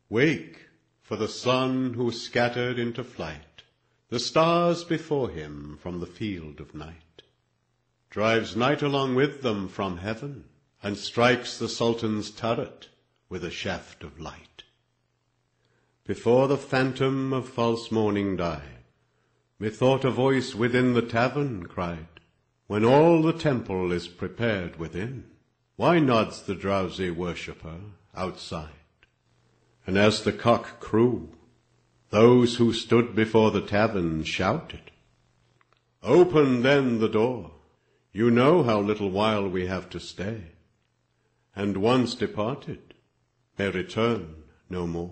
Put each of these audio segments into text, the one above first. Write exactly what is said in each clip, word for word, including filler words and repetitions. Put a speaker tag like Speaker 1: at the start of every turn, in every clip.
Speaker 1: Wake, for the sun who scattered into flight the stars before him from the field of night, drives night along with them from heaven, and strikes the Sultan's turret with a shaft of light. Before the phantom of false morning died, methought a voice within the tavern cried, when all the temple is prepared within, why nods the drowsy worshipper outside? And as the cock crew, those who stood before the tavern shouted, Open then the door, you know how little while we have to stay, and once departed may return no more.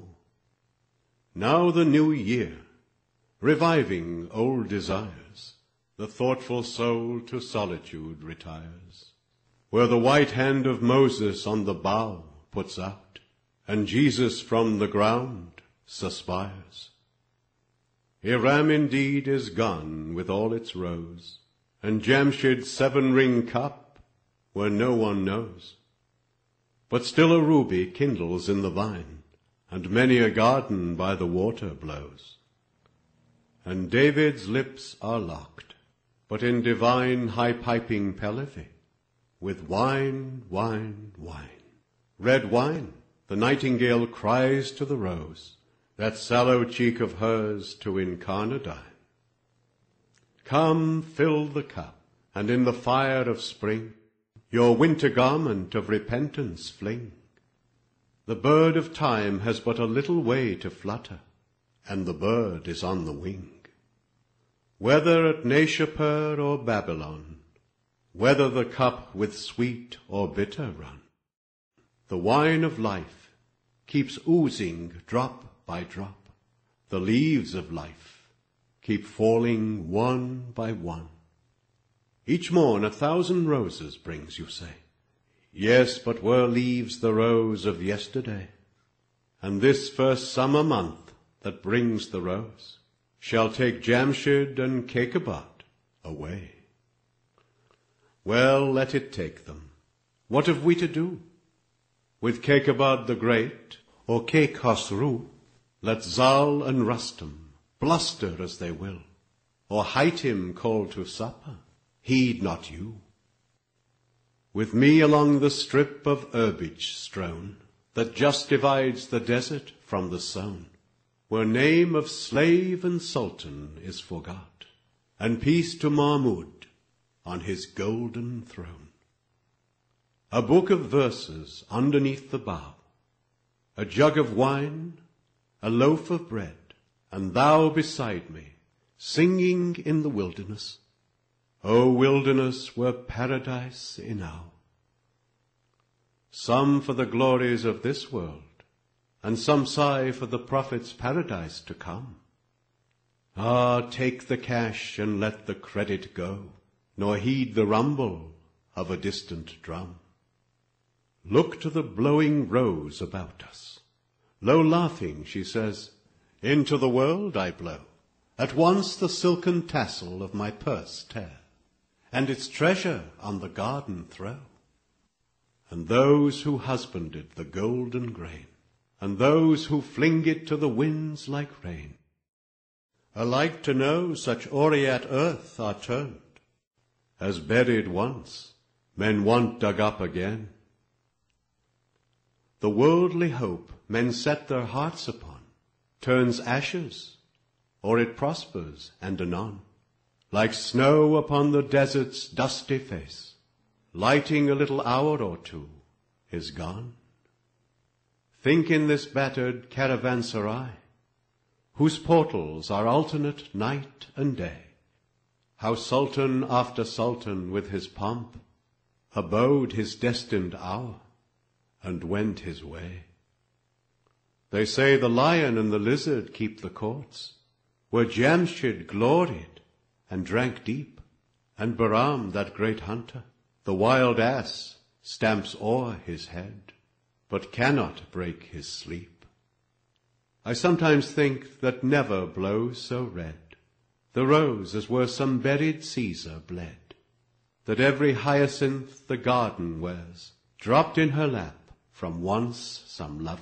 Speaker 1: Now the new year, reviving old desires, the thoughtful soul to solitude retires, where the white hand of Moses on the bough puts out, and Jesus from the ground suspires. Iram indeed is gone with all its rose, and Jamshid's seven-ring cup, where no one knows. But still a ruby kindles in the vine, and many a garden by the water blows. And David's lips are locked, but in divine high-piping Pelevi, with wine, wine, wine. Red wine, the nightingale cries to the rose, that sallow cheek of hers to incarnadine. Come, fill the cup, and in the fire of spring your winter garment of repentance fling. The bird of time has but a little way to flutter, and the bird is on the wing. Whether at Nashapur or Babylon, whether the cup with sweet or bitter run, the wine of life keeps oozing drop by drop. The leaves of life keep falling one by one. Each morn a thousand roses brings, you say. Yes, but were leaves the rose of yesterday? And this first summer month that brings the rose shall take Jamshid and Kaikabad away. Well, let it take them. What have we to do? With Kaikabad the Great, or Kai Khosru, let Zal and Rustum bluster as they will, or Hatim call to supper, heed not you. With me along the strip of herbage strown, that just divides the desert from the sown, where name of slave and sultan is forgot, and peace to Mahmud on his golden throne. A book of verses underneath the bough, a jug of wine, a loaf of bread, and thou beside me, singing in the wilderness. O wilderness were paradise enow. Some for the glories of this world, and some sigh for the prophet's paradise to come. Ah, take the cash and let the credit go, nor heed the rumble of a distant drum. Look to the blowing rose about us. Low laughing, she says, into the world I blow. At once the silken tassel of my purse tear, and its treasure on the garden throw. And those who husbanded the golden grain, and those who fling it to the winds like rain, alike to know such aureate earth are turned, as buried once, men want dug up again. The worldly hope men set their hearts upon turns ashes, or it prospers and anon, like snow upon the desert's dusty face, lighting a little hour or two, is gone. Think in this battered caravanserai, whose portals are alternate night and day, how sultan after sultan with his pomp abode his destined hour, and went his way. They say the lion and the lizard keep the courts, where Jamshid gloried and drank deep, and Bahram, that great hunter, the wild ass, stamps o'er his head, but cannot break his sleep. I sometimes think that never blows so red the rose as were some buried Caesar bled, that every hyacinth the garden wears dropped in her lap from once some lovely